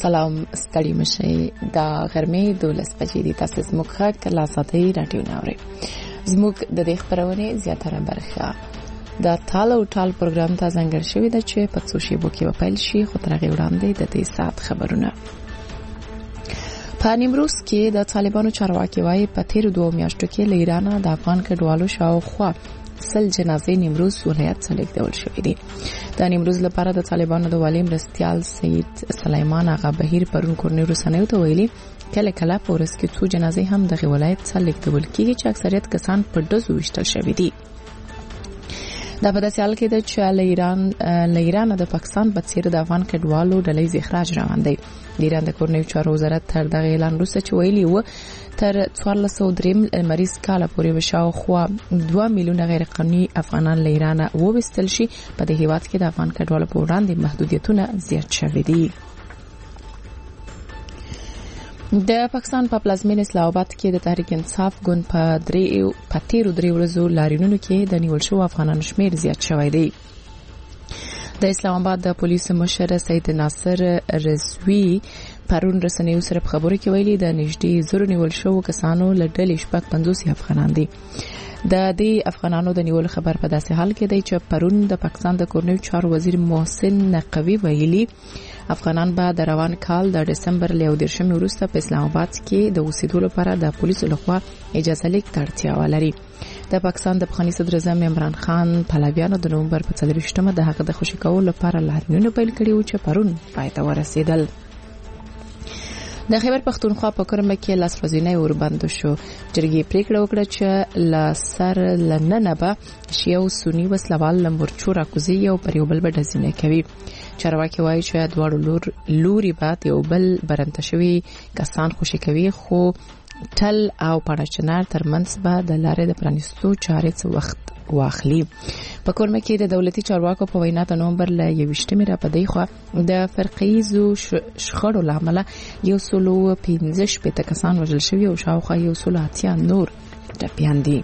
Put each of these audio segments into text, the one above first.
سلام ستړي مشي دا غرمې 12 بجې دي. تاسو زموږ خاک لا ساتي راډیو ناوړي. زموږ د دې خبرونه زیاتره برخه دا ټال او ټال پروګرام ته ځانګړی شوی دی چې په څو شیبو کې وپیل شي. خو تر هغه وړاندې د دې سات خبرونه. په نیمروز کې د طالبانو چارواکي وايي په تیر 2 میاشتو کې له ایران د افغان کډوالو شاوخوا 100 جنازې نیمروز ولایت څخه لیږدول شوې دي. د نیمروز لپاره د طالبانو د والي مرستيال سید سلیمان آغا بهیر پرون کورنۍ رسنیو ته ویلي کله کله په ورځ کې 2 جنازې هم د ولایت څخه لیږدول کیږي چې اکثریت کسان په ډزو وشتل شوي دي. دا په داسې حال کې ده چې له ایران د پاکستان په څیر د افغان کډوالو ډلې اخراج روان دی. د ایران د کورنۍ چارو وزارت تر دغه اعلان وروسته چې ویلي و تر 1403 مریض کال پورې وشاوخوا 2 میلیونه غیر قانوني افغانان له ایران ووستل شي. په دې هیواد کې د افغان کډوالو په وړاندې محدودیتونه زیات شوي دي. د پاکستان په پلازمینه اسلام آباد کې د تحریک انصاف ګوند په تیرو 3 ورځو لاریونونو کې د نیول شو افغانانو شمیر زیات شوی دی. د اسلام آباد د پولیسو مشر سید ناصر رضوی پرون رسنیو سره په خبرو کې ویلي د نږدې زرو نیول شو کسانو له ډلې 50 افغانان دي. د دې افغانانو د نیول خبر په داسې حال کې دی چې پرون د پاکستان د کورنۍ چارو وزیر محسن نقوی ویلي افغانان به د روان کال د دسمبر له 14 وروسته په اسلام آباد کې د اوسېدو لپاره د پولیسو لخوا اجازه لیک ته اړتیا ولري. د پاکستان د افغاني صدر اعظم عمران خان پهلویانو د نومبر په 24مه د هغه د خوشی کولو لپاره لاریونونه پیل کړي و چې پرون پای ته ورسېدل. د خیبر پختونخوا په کرمه کې لاس ورځنی اوربند شو. جرګې پریکړه وکړه چې لاسر لننه به شیعه او سنی وسلوال لمورچو راکوزي او پر یو بل بدزینه کوي. چارواکي وایي چې دواړو لوري به یو بل برنته شوی کسان خوشی کوي خو ټل او پړچنار ترمنځ به د لارې د پرانیستو چارې څه وخت واخلي. په کورمه کې د دولتي چارواکو په وینا د نومبر ل 21مې را پدې خو د فرقیزو شخړو لامل 115 کسان وژل شوي او شاوخوا 180 نور ټپيان دي.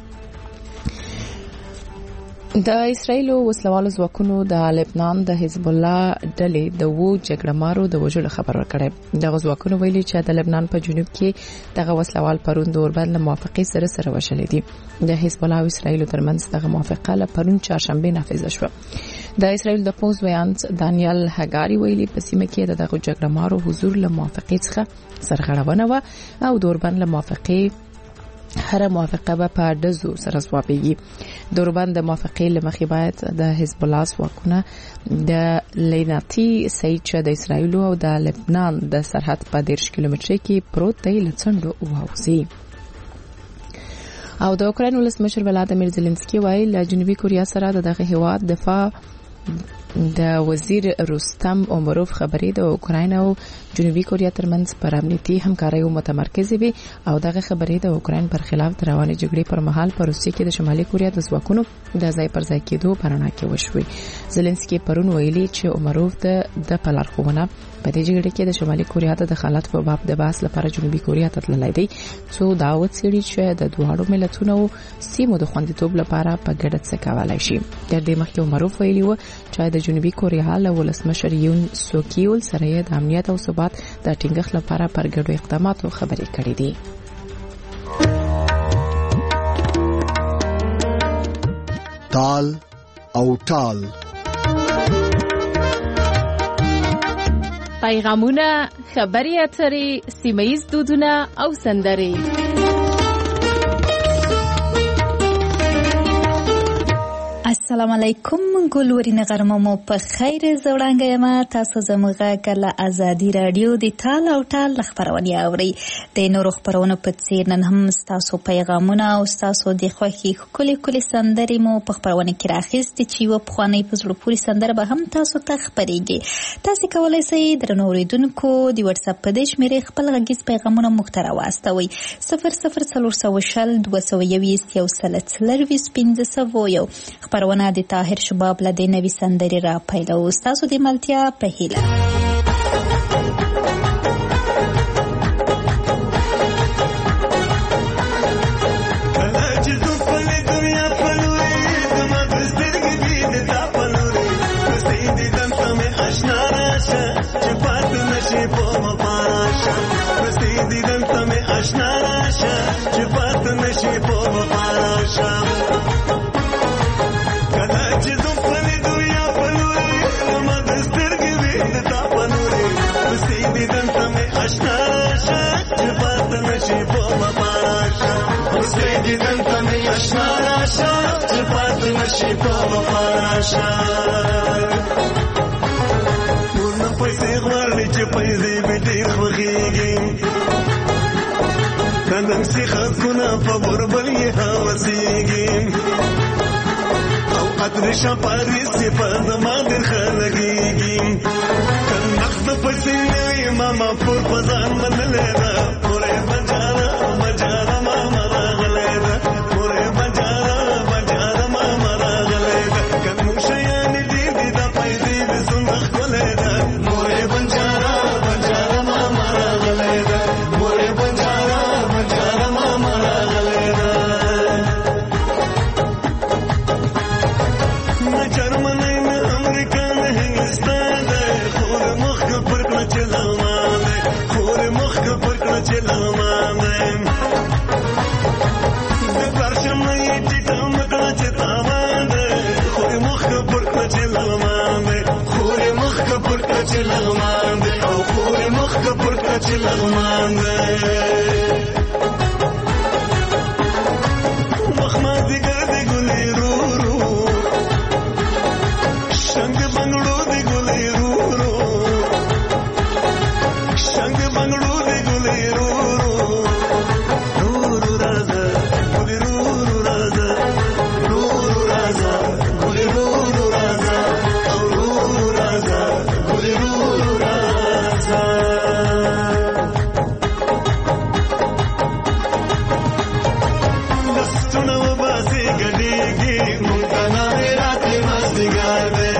د اسرایل وسلوالو ځواکونو د لبنان د حزب الله ډلې د جګړهمارو د وژلو خبر ورکړی. دغه ځواکونو ویلي چې د لبنان په جنوب کې دغه وسلوال پرون د اوربند له موافقې سره وشلې دي. د حزب الله او اسرایل ترمنځ دغه موافقه له پرون چهارشنبه نافذه شوه. د اسرایل د پوز ویاند دانیال هګاری ویلي په سیمه کې دغه جګړهمارو حضور له موافقې څخه سرغړونه و او د اوربند له موافقې هر موافقه به په دزو سره سوابيږي. د اوربند د موافقې لمخې باید د حزب الله ځواکونه د لیناتی سید چې د اسرایل او د لبنان د سرحد په 10 کیلومتر کې پروت دی لڅنډو ووزي. او د اوکراین ولسمشر ولادیمیر زيلنسکي وایي له جنوبي کوریا سره دغه هیواد دفاع د وزیر رستم عمروف خبرې د اوکراین او جنوبي کوریا ترمنځ پر امنیتي همکارۍ متمرکز وي او دغه خبرې د اوکراین پر خلاف روانې جګړې پر مهال په روسیې کې د شمالي کوریا د ځواکونو د ځای پر ځای کېدو په اړه کې وشوي. زيلنسکي پرون ویلي چې عمروف د پلارښوونه په دې جګړه کې د شمالي کوریا د دخالت په باب د بحث لپاره جنوبي کوریا ته تللی دی څو دعوت سړي چې د دواړو ملتونو سیمو د خوندیتوب لپاره په ګډه څه کولای شي. تر دې مخکې عمروف ویلي و چې د جنوبي کوریا له ولسمشر یون سوکیول سره د امنیت او ثبات د ټینګښت لپاره پر ګډو اقداماتو خبرې کړې دي. تال او ټال پیغامونه، خبرې اترې، سیمه‌ییز دودونه او سندرې. السلام علیکم ګلورین غرممو په خیر زوړانګه یم. تاسو زموږ کله ازادي رادیو د ټال او ټال خبرونه اورئ. د نورو خبرونو په څیر نن هم تاسو پیغامونه او تاسو د خوښي کلی سندرې مو په خبرونه کې راخېست چې و په خوانې په زړه پوری سندره به هم تاسو ته خبرېږي. تاسو کولای شئ درنو اوریدونکو د واتس اپ په دې شمیرې خپل غږیز پیغامونه مو ته راوستوئ 0040120115 خبرونه د طاهر شباب له د نوي سندرې را پیلو. تاسو د ملتیا په هیله. She نشي په وفاراشه اوس دې دلته مې اشنا راشه چې پاتې نشي په وفاراشه ورنه پیسې غواړي چې پیسې به ډېر خوښېږي نن سي خلقونه په بربل یې هوسېږي او قدر شپاري صفات ما در خلقېږي نقد پیسې وي ماما پر پزان منلې ده پورې بجاره بجاره ماما راغلې ده پورې بجاره ماما راغلې ده کوم شیان دې د پیسې د څنګه خولې ده پورې بجاره ماما راغلې ده پورې بجاره ماما راغلې ده نه جرمني نه امریکا نه هندستان ده خور مخ پر کړه چې لمانه خور مخ پر کړه چې لمانه د پرشم یې چې تم کړه چې تاوانه خور مخ پر کړه چې لمانه خور مخ پر کړه چې لمانه او خور مخ پر کړه چې لمانه مخما دیګر دی ګلې رو شنګ بنگړو دی ګلې رو شنګ بنگړو دی ګلې رو راځه ګلې رو راځه راځه ګلې رو راځه او راځه ګلې رو راځه دستونه وباسي ګډېږي مونږ نه راتلې مازدیګر دی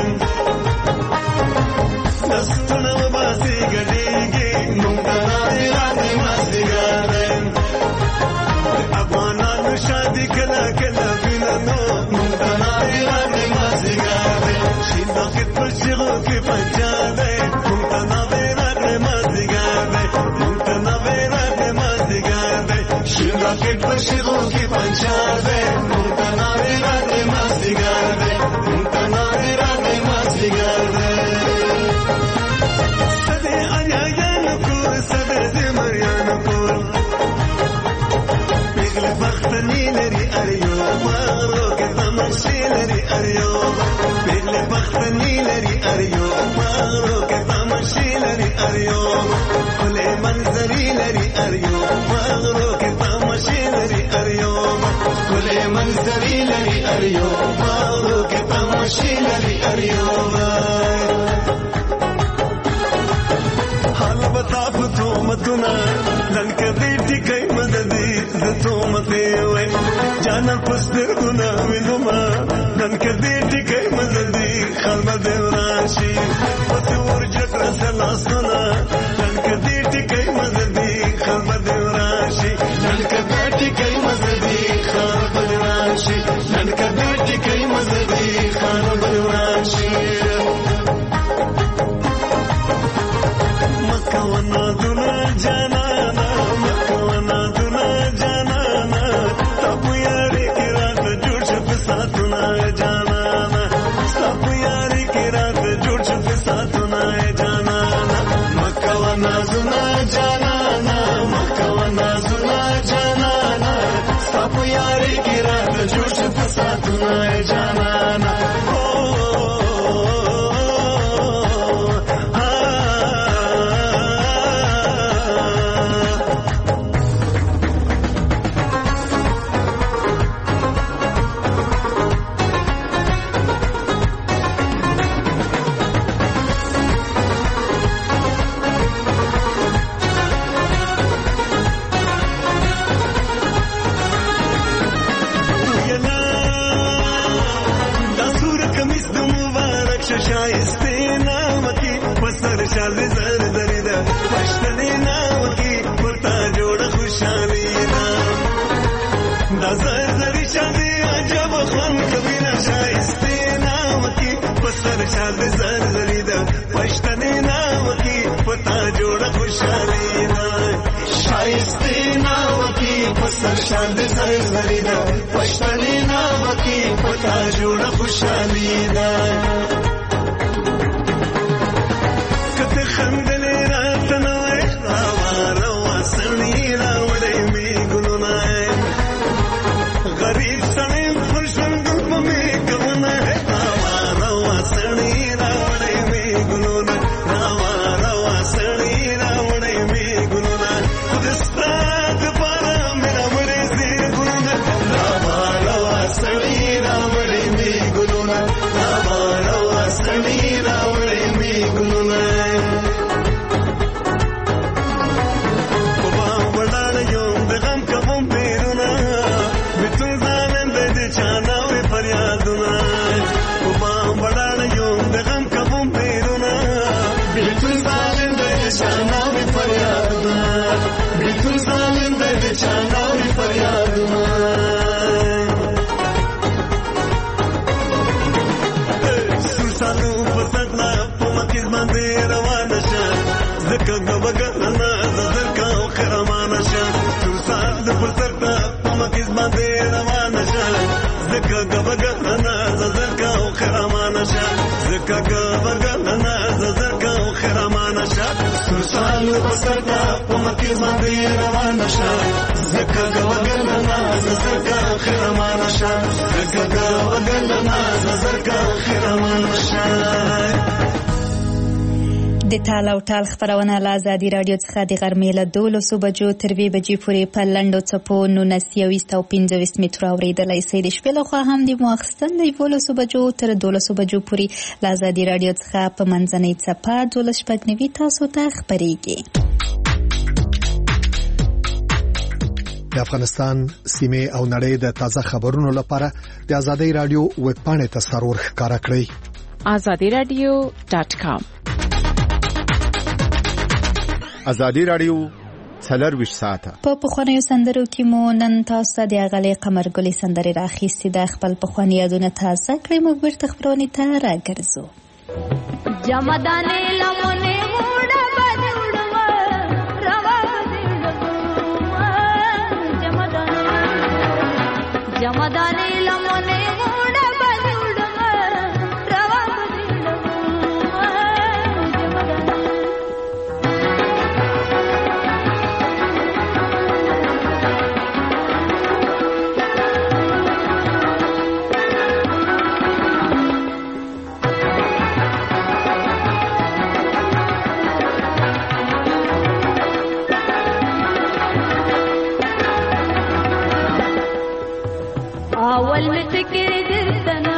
دستونه وباسي ګډېږي مونږ نه راتلې مازدیګر دی افغانانو شادي کله کله وینو مونږ نه راتلې مازدیګر دی شین وخت په شغو کې پنجا دی مونږ نه راتلې مازدیګر دی مونږ نه راتلې مازدیګر دی شین وخت په شغو کې پنجا دی مونږ نه راتلې مازدیګر دی مونږ نه راتلې مازدیګر دی سده اریان کور سده زمریان کور پیغله بختنی لري اریو مارو کې تمشي لري اریو پیغله بختنی لري اریو مارو کې تمشي لري اریو کله منظري لري اریو مارو کې تمشي لري اریو کله منظري لري اریو مارو کې تمشي لري اریو حال بتا پتو متنا لنک دې ټکې مددي زتو مته وې جانا پستر ګنا وینما لنک دې ټکې مددي خلم دې راشي پته ورجت رسلاسنا لنک دې ټکې مددي خلم دې راشي لنک دې ټکې مددي خلم دې راشي لنک دې ټکې مددي خلم دې راشي مکونا دنا جانانا مکونا دنا جانانا تب یاری کی رات جوڑ شپ ساتنا جانانا تب یاری کی رات جوڑ شپ ساتنا جانانا مکونا دنا جانانا مکونا دنا جانانا تب یاری کی رات جوڑ شپ ساتنا جانانا شایسته نامکی پسر شال زر زریدا پښتنې نامکی پرتا جوړ خوشالي دا زر زری شادي عجب خوان کبیره شایسته نامکی پسر شال زر زریدا پښتنې نامکی پرتا جوړ خوشالي دا شایسته نامکی پسر شال زر زریدا پښتنې نامکی پرتا جوړ خوشالي دا خندلې راتنه روا روا سړی راوړې کې باندې روانه شه زکه وګلنا زکه خرمانه شه زکه وګلنا زکه خرمانه شه. د ټال او ټال خبرونه له ازادي راډیو څخه د غرمې له 12 بجو تر 2 بجې پورې په لنډو څپو 19 او 25 مترو اورېدلی شئ. د شپې لخوا هم د مو اخیستل د 12 بجو تر 12 بجو پورې له ازادي راډیو څخه په منځنۍ څپه 12:90 تاسو ته خپرېږي. د افغانستان سیمه او نړۍ د تازه خبرونو لپاره د ازادي راډیو ویب پاڼې ته سرور ښکارا کړئ azadiradio.com. ازادي راډیو 24 ساعته په پخوانیو سندرو کې مو نن تاسو ته د اغلې قمرګلې سندرې راخیستې د خپل پخوانی یادونه تازه کړئ. موږ بیرته خبرونه ته راګرځو. جمدانې لمنې موډه بدوړما روا بدوړما جمدانې لمنې موډه بدوړما روا بدوړما اول می فکر درتنو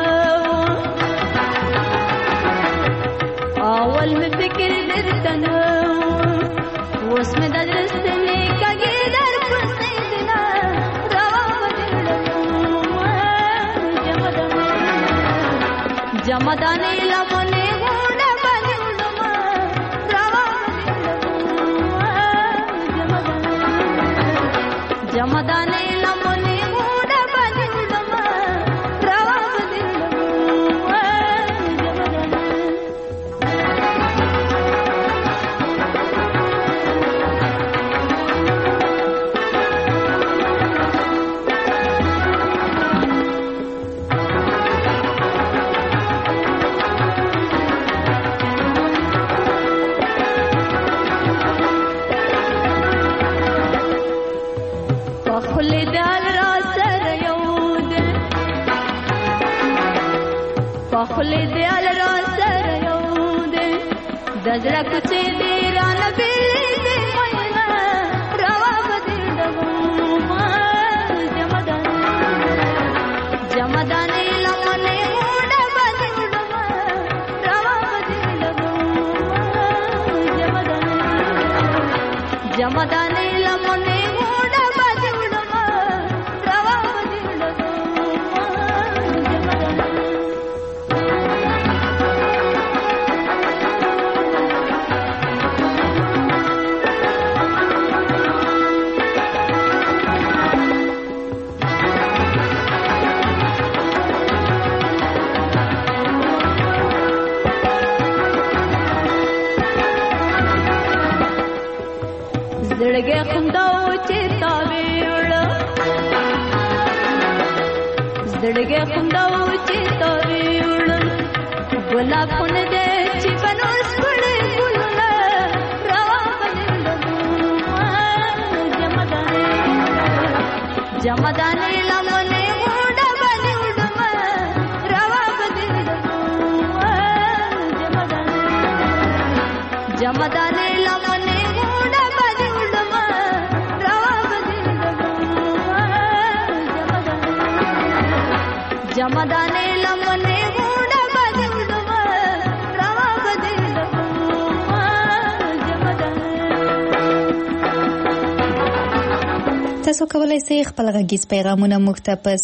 اوس می د درستنې کګې در پسې دینا روا بدلم جمدانې لمنې موډه بدلم روا بدلم جمدانې لمنې موډه بدلم روا بدلم پخلی دیال را سر یو دے دزړه کوڅې دی را نبیلې دی مینا روا بدلم جمدانې لمنې موډه بدلم روا بدلم جمدانې لمنې موډه بدلم روا بدلم. زړګې خنداو چې تاویړ ګلاب خونه دې چې بنوس پړې ګلونه روا بدلم جمدانې لمنې موډه بدلم روا بدلم جمدانې لمنې موډه بدلم روا بدلم جمدانې لمنې موډه بدلم روا بدلم تاسو کولای شئ خپل غږیز پیغامونه موږ ته په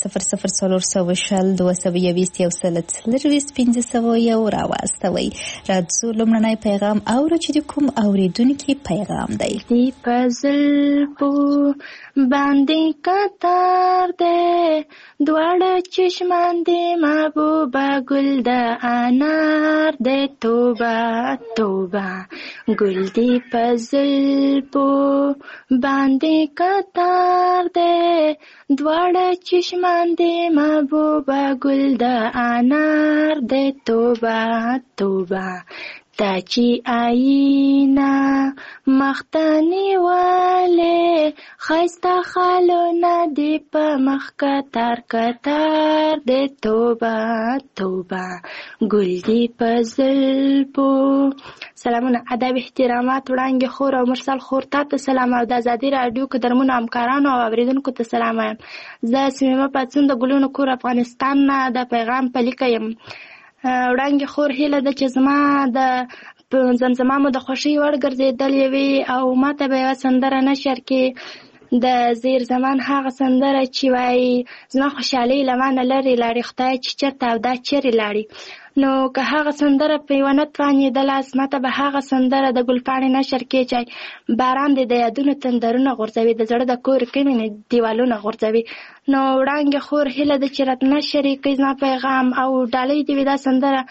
0040221500 راواستوئ. راځو لومړنی پیغام اورو چې د کوم اوریدونکي پیغام دی. دی پزل پو باندې کتار دی دواړه چشمان دی محبوبه ګل د انار دی توبه توبه ګل دی پزل پو باندې کتار دی دواړه چشمان دی محبوبه ګل د انار دی توبه توبه دا چې آینا مختنی واله خیستا خالونه دی په مخ کتار کتار دی توبه توبه ګل دی په زلفو. سلامونه ادب احترامات وړاندې خور او مرسل خور ته سلام او د ازادي رادیو قدرمنو همکارانو او اوریدونکو ته سلام وایم. زه سمیمه پاتون د ګلونو کور افغانستان نه د پیغام پلیکه یم. وړاندې خور هیله ده چې زما د زمزمه مو د خوښۍ وړ ګرځېدلې وي او ماته به یوه سندره نشر کې د زیر زمان هغه سندره چې وایي زما خوشحالۍ له مانه لرې لاړې خدای چې چېرته او دا چیرې لاړې. نو که هغه سندره په یوه نه توانېدله ماته به هغه سندره د ګلپاڼې نشر کې چې باران دی د یادونو تندرونه غورځوي د زړه د کور کمینې دیوالونه غورځوي. نو وړاندې خور هیله ده چې راته نشر یې کوي زما پیغام او ډالۍ دې وي دا سندره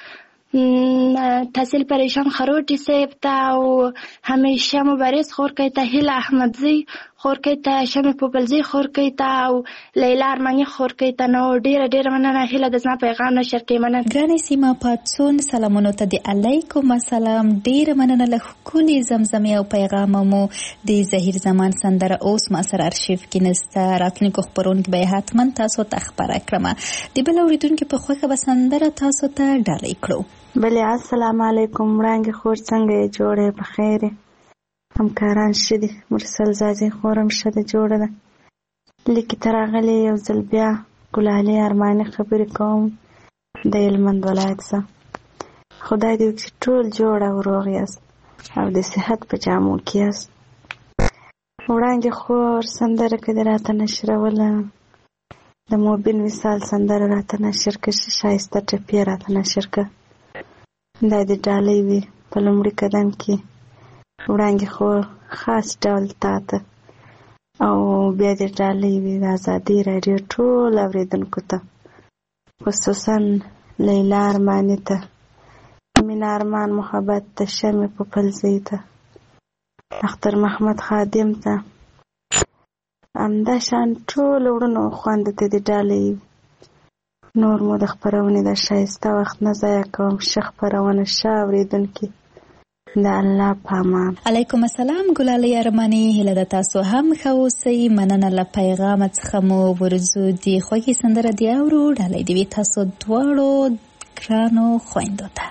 تحصیل پریشان خروټي صاحب ته او همیشه مبارز خورکۍ ته هیله احمدزی خورکۍ ته شمې پوپلزی خورکۍ ته او لیلا ارماني خورکۍ ته. نو ډیره ډیره مننه هیله د زما پیغام نشر کوي. مننه ګرانې سیمه پاتسون سلامونو ته د علیکم السلام. ډیره مننه له ښکلې زمزمې او پیغامه مو د ظهیر زمان سندره اوس ما سره ارشیف کې نسته. راتلونکو خپرونکو به حتما تاسو ته خبره کړم. د بل اورېدونکي په خوښه به سندره تاسو ته ډالۍ کړو. بله السلام علیکم. وړاندې خور څنګه یې جوړې په خیر همکاران ښه دي. مرسل زازي خورم ښه ده جوړه ده. لیکې ته راغلې یو ځل بیا ګلالۍ ارماني خبرې کوم د هلمند ولایت څخه. خدای دې وکړي ټول جوړ او روغ یاست او د صحت په جامو کې یاست. وړاندې خور سندره که دې راته نشروله د موبین وصال سندره راته نشر که ښایسته ټپې راته نشر که دا د ډالۍ وي په لومړي قدم کې. وړاندې خو خاص ډول تا ته او بیا د ډالۍ وي د ازادي راډیو ټول اورېدونکو ته خصوصا لیلا ارماني ته مینا ارمان محبت ته شمې پوپلزۍ ته اختر محمد خادم ته همداشان ټول وړونو خویندو ته د ډالۍ وي. نور مو د خپرونې د ښایسته وخت نه ضایع کوم. ښه خپرونه ښه اورېدونکي د الله په امان. علیکم السلام ګلالۍ ارماني. هیله ده تاسو هم ښه اوسئ. مننه له پیغامه څخه مو ورځو د خوږې سندره دې اورو. ډالۍ دې وي تاسو دواړو ګرانو خویندو ته.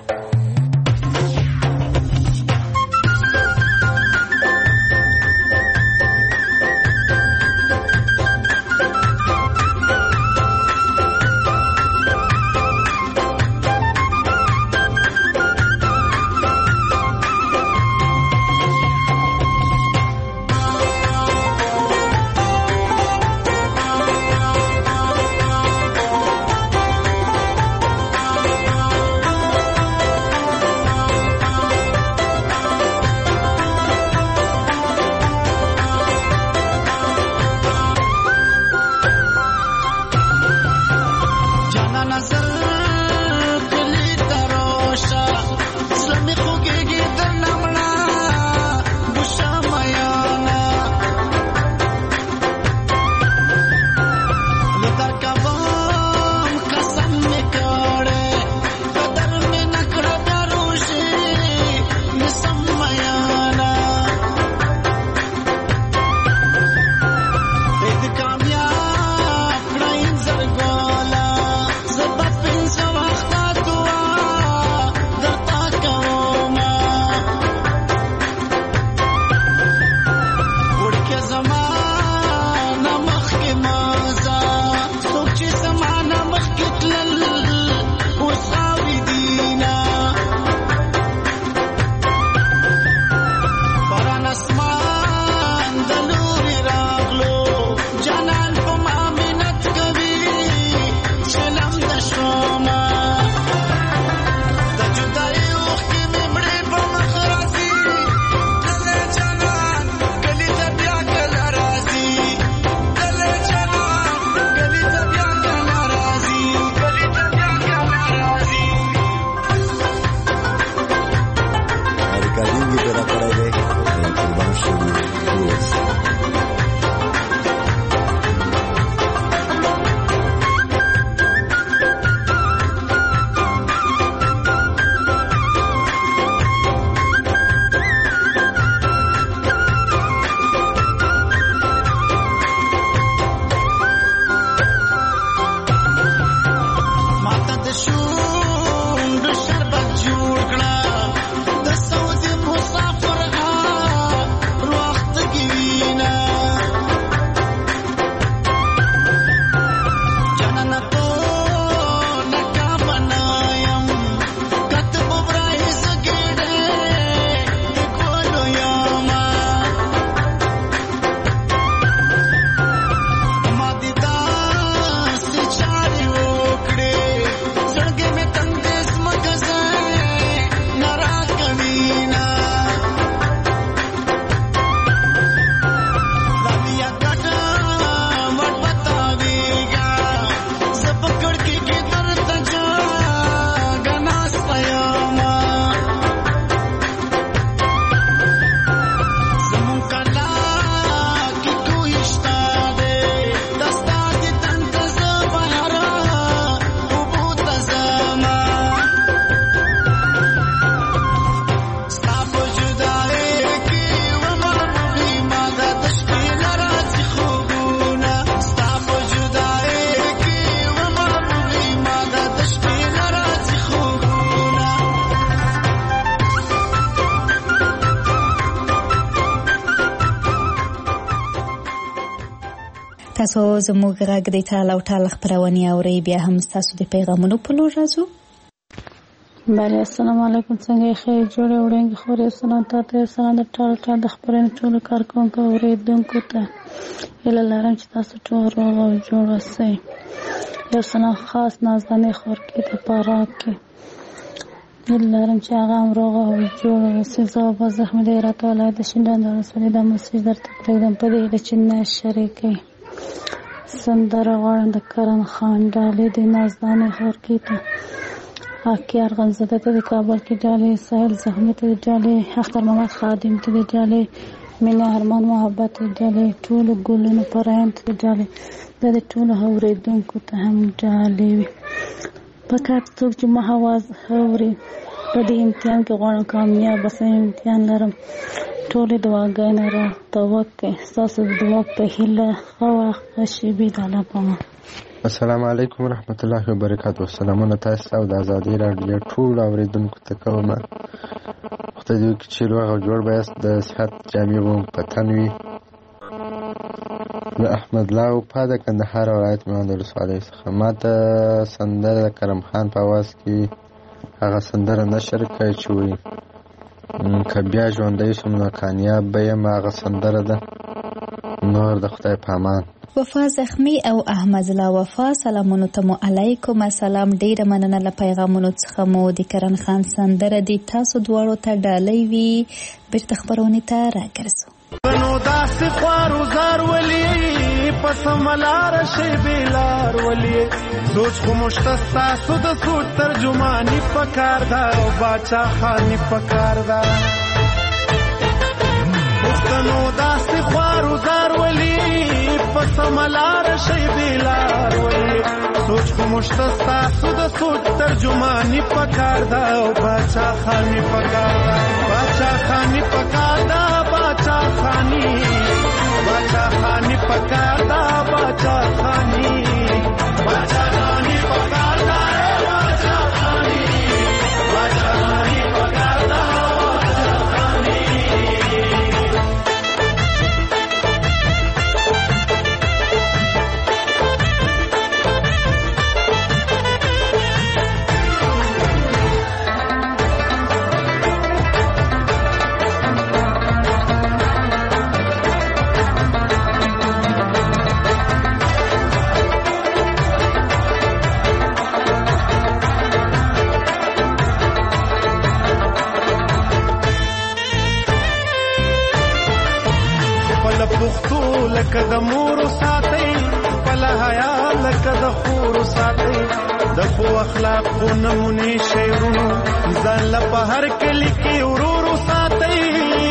تاسو زموږ غږ د ټال او ټال خبرونه اورئ. بیا هم تاسو د پیغامونو په لور راځو. بله السلام علیکم. څنګه یې خیر جوړې وړاندې خورې سلام تاسو سلام د ټال ټال د خبرونو ټول کارکونکو اوریدونکو ته هیله لرم چې تاسو ټول روغ او جوړ اوسئ. یو سلام خاص نازدانې خورکې ته پاره کې هیله لرم چې هغه هم روغ او جوړ اوسئ. زه به زحمت هرات ولایت د شینډان د ولسوالۍ د مسیج درته پرېږدم په دې هیله چې نه شریکئ. سندره غواړم د کرن خان ډالۍ د نازدانې خورکې ته اکیار غنزده ته د کابل کې ډالۍ، ساحل زحمت ته ډالۍ، اختر محمد خادم ته ډالۍ، مینه ارمان محبت ته ډالۍ، ټولو ګلونو پراین ته ډالۍ. دا د ټولو اوریدونکو ته هم ډالۍ وي. پکار څوک چې ما आवाज اوري په دې امتحان کې غواړم کامیاب اوسم. امتحان لرم. ټولې دعاګانې راته وکړئ. ستاسو د دعا په هیله ښه وخت ښه شېبې د الله په امان. السلام علیکم ورحمت الله وبرکاته. سلامونه تاسو او د ازادي راډیو ټول اوریدونکو ته کوم. خدای دې وکړي چې روغ او جوړ بایست د صحت جامې مو په تن وي. د احمد الله په د کندهار ولایت میوند ولسوالۍ څخه ماته سندره کرم خان په आवाज کې هغه سندره نشر کړي چې وایي که بیا ژوندی شم نو کامیاب به یم. هغه سندره ده. نور د خدای په امان. وفا زخمی او احمد الله وفا سلامونو ته مو علیکم السلام. ډیره مننه له پیغامونو څخه مو د کرن خان سندره دی تاسو دواړو ته ډالۍ وي. بیرته خبرونه ته راګرځو. نو داسې خوارو زار ولی پس ملار شي بلار ولی سوچ خو مشتستا سود سوچ ترجمانی پکار دا او باچا خانی پکار دا نو داسې خوارو زار ولی پس ملار شي بلار ولی سوچ خو مشتستا سود سوچ ترجمانی پکار دا او باچا خانی پکار دا باچا خانی پکار دا باچا خانی باچا خانی پکار دا باچا خانی باچا خانی پکار دا باچا خانی باچا خانی پکار دا باچا خانی. لکه د مور ساتي خپل حیا لکه د خور ساتي د خو اخلاق خو نمونه شعرونو ځان له په هر کلی کې ورور ساتي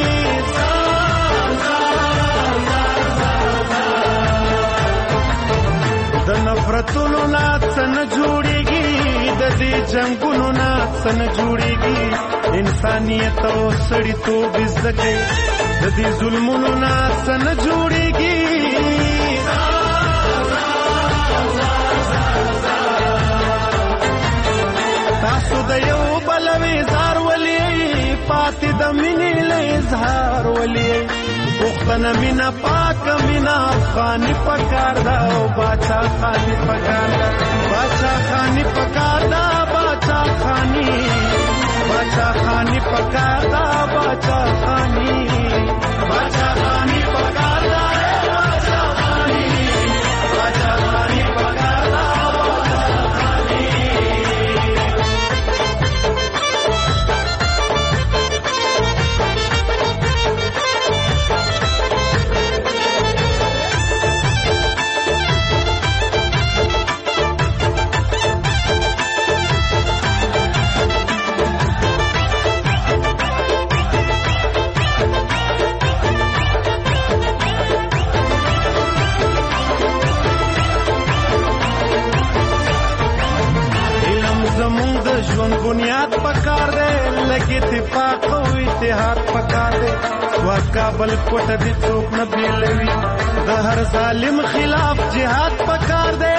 د نفرتونو نه څنګه جوړيږي د دې جنگونو نه څنګه جوړيږي انسانيت او سړیتوب زده د دې ظلمونو نه څنګه جوړيږي تاسو د یو بلوي زار ولي پاتې د مینې له اظهار ولي وختنه مینا پاک مینا خاني پکار دا او باچا خاني پکار دا باچا خاني پکار دا باچا خاني باچا خاني پکار دا باچا خاني باچا خاني پکار دا باچا خاني باچا خاني پکار دا باچا خاني. ژوند بنیاد پکار دے لگی اتفاق او اتحاد پکار دے سواد کابل کوټ دي څوک نه بیلوي د هر ظالم خلاف جهاد پکار دے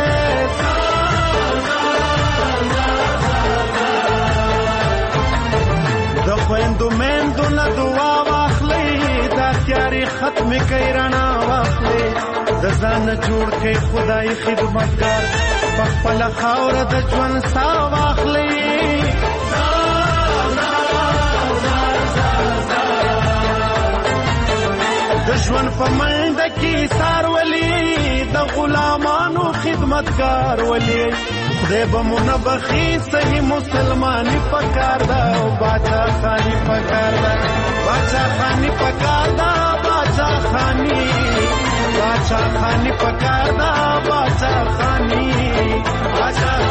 د خويندو مندو نه دعا واخلي دا تیاری ختم کوي رڼا واخلي د ځان جوړ کړي خدای خدمتګار په خپل خاور د ژوند سا واخلي د ژوند په منډه کې سار ولي د غلامانو خدمتګار ولي خدای به مو نه بخي صحیح مسلماني پکار دا او باچا خاني پکار دا باچا خاني پکار دا باچا خاني پکار دا باچا خاني پکار دا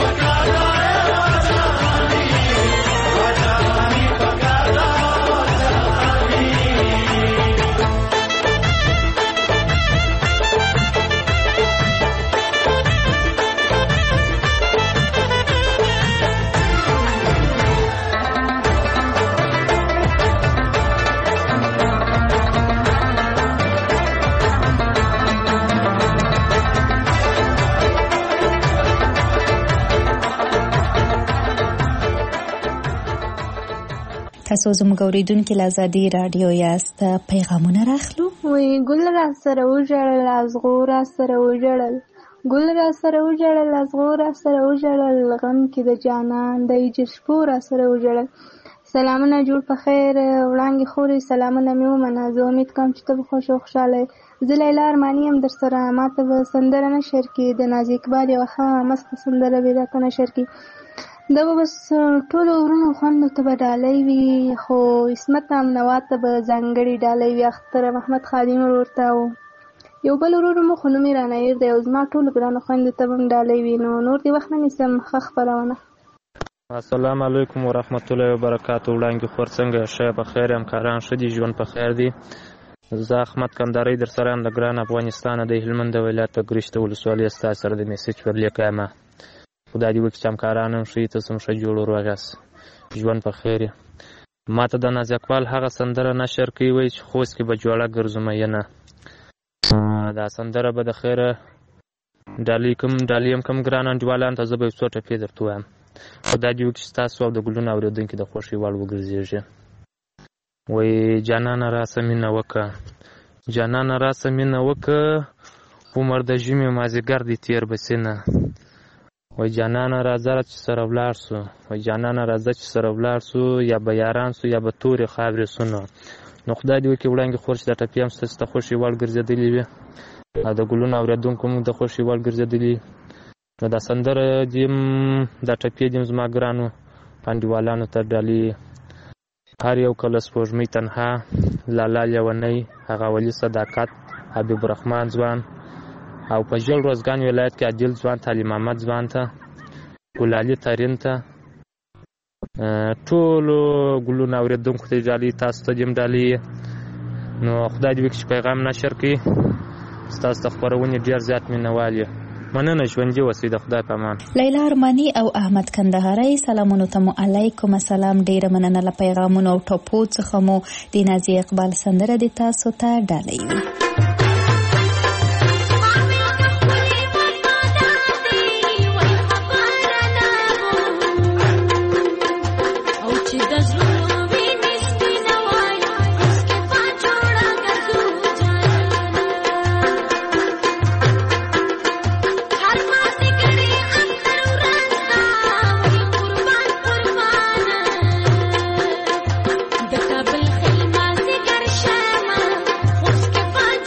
تاسو زموږ اوریدونکو له آزادي رادیو یاست پیغامونه راخلو وی ګل را سره وژړل ازغو را سره وژړل ګل را سره وژړل ازغو را سره وژړل غم کې د جانان د جشپو را سره وژړل سلامونه جوړ په خیر وړانګې خوري سلامونه مې ومنه زه امید کوم چې ته به خوش او خوشاله زه لیلا ارماني یم در سره ماته به سندره نشر کې د نازي اقبال یوه ښه مسته سندره به راته نشر کې دا به بس ټولو ورونو خوندو ته به ډالۍ وي خو عصمت امنوات ته به ځانګړې ډالۍ وي اختر محمد خادم ورور ته او یو بل ورور مو خو نوم یې رانیر دی او زما ټولو ګرانو خویندو ته به هم ډالۍ وي نو نور دې وخت نه نیسم ښه خپرونه السلام علیکم ورحمت الله وبرکاتو وړانګې خور څنګه ښه په خیر یم کاران ښه دي ژوند په خیر دی زه احمد کندهاري در سره یم د ګران افغانستانه د هلمند ولایت د ګرشته ولسوالۍ ستاسو سره د میسج پر لیکه یم خدای دې وکړي چې همکاران هم ښه تاسو هم ښه جوړ روغ یاست ژوند په خیر یې ما ته د نازي اقبال هغه سندره نشر کوي وایي چې خوست کې به جوړه ګرځو مینه دا سندره به د خیره ډالۍ هم کم ګران انډیوالان ته زه به یو څو ټپې درته ووایم خدای دې وکړي چې تاسو او د ګلونو اورېدونکي د خوښۍ وړ وګرځېږي وایي جانانه راسه مینه وکړه جانانه راسه مینه وکړه عمر د ژمي مازدیګر دې تېر بسینه وای جانانه راځه چې سره ولاړ سو وای جانانه راځه چې سره ولاړ سو یا به یاران سو یا به تورې خاورې سونه نو خدای دې وکړي وړانګې خور چې دا ټپې هم ستاسو ته خوښې وړ ګرځېدلې وي او د ګلونو اورېدونکو هم د خوښې وړ ګرځېدلي نو دا سندره دې دا ټپې دې زما ګرانو انډیوالانو ته ډالۍ هر یو کله سپوږمۍ تنها لالا لیونۍ هغه ولي صداقت حبیب الرحمن ځوان او په ژیړ روزګان ولایت کې عادل ځوان تعلیم محمد ځوان ته ګلالي ترین ته ټولو ګلونو اورېدونکو ته ډالۍ تاسو ته دې هم ډالۍ نو خدای دې وکړي چې پیغام نشر کړي ستاسو د خپرونې ډېر زیات مینهوال یې مننه ژوندي اوسئ د خدای په امان لیلا ارماني او احمد کندهاري سلامونو ته مو علیکم السلام ډېره مننه له پیغامونو او ټپو څخه مو د نازي اقبال سندره دې تاسو ته ډالۍ وي د کابل خیمه زګر شمه اوس کې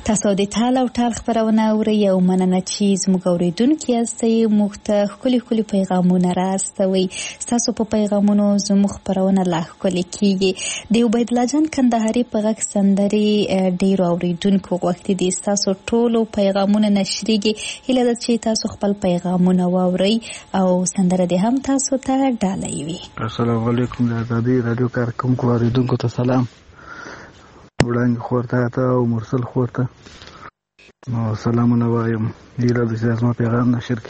تاسو د ټال او ټال خبرونه اورئ او مننه چې زموږ اورېدونکي یاستئ. موږ ته ښکلي پیغامونه راستوئ. ستاسو په پیغامونو زموږ خپرونه لا ښکلې کیږي. د عبید الله جان کندهاري په غږ سندرې ډېرو اورېدونکو غوښتي دي. ستاسو ټولو پیغامونه نشریږي. هیله ده چې تاسو خپل پیغامونه واورئ او سندره دې هم تاسو ته ډالۍ وي. السلام علیکم. د ازادي رادیو کارکونکو اورېدونکو ته سلام. وړاندې خورته ته او مرسل خورته نو سلامونه وایم. هیله ده چې زما پیغام نشر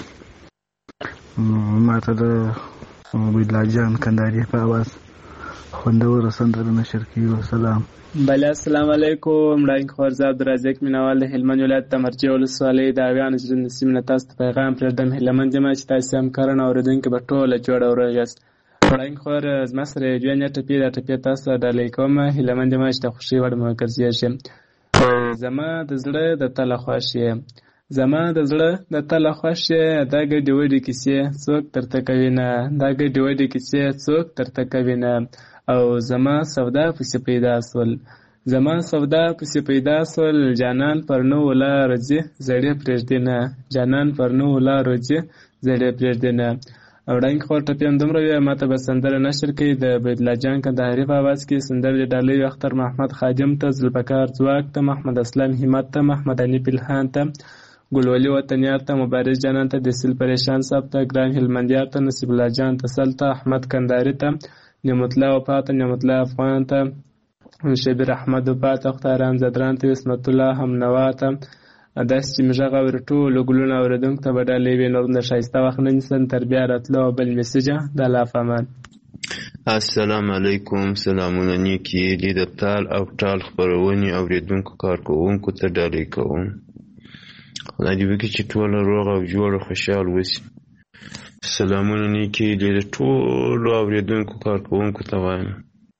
کړي. ماته د عبید الله جان کندهاري په اواز خوندوره سندره نشر کړي. سلام. بله السلام علیکم. وړاندې خور زه عبدالرزاق مینوال د هلمند ولایت د مرجع ولسوالۍ د اویانو ژوند سیمې نه تاسو ته پیغام پرېږدم. هیله من یم چې تاسې هم کرن اورېدونکي به ټوله جوړه او روغ یاست. وړاندې خور زما سره یو دوه ټپې دا ټپې تاسو ته ډالۍ کوم. هیله من یم چې د خوښۍ وړ مو وګرځېږي. زما د زړه د تله خوښ یې، زما د زړه د تله خوښ یې، دا ګډې وډې کیسې څوک درته کوي نه، دا ګډې وډې کیسې څوک درته کوي نه. او زما سودا پسې پیدا سول، زما سودا پسې پیدا سول، جانان پر نو لار ځي زړې پرېږدي نه، جانان پر نو لار ځي زړې پرېږدي نه. او وړاندې خور ټپې هم دومره وي. ماته به سندره نشر کوي د عبید الله جان کندهاري په اواز کې. سندره د ډالۍ اختر محمد خادم ته، ذوالفقار ځواک ته، محمد اسلام همت ته، محمد حنیف الهان ته، ګلولي وطنیار ته، مبارز جانان ته، دسیل پریشان صاحب ته، ګران هلمندیار ته، نصیب الله جان تسل ته، احمد کندهاري ته، نعمت الله وفا ته، نعمت الله افغان ته، شبیر احمد وفا ته، اختارام زدران ته، اسمت الله همنوا ته. داسې چې مې غږ اوري ټولو ګلونو اورېدونکو ته به ډالۍ وي. نور د ښایسته وخت نه نیسم تر بیا راتلو او بل میسجه د الله په امان. السلام علیکم. سلامونه نیکي دي د تال او ټال خپرونې اورېدونکو کارکوونکو ته ډالۍ کوم. خدای دې وکړي چې ټوله روغ او جوړ او خوشحال وسي. سلامونه نیکي دي د ټولو اورېدونکو کارکوونکو ته وایم.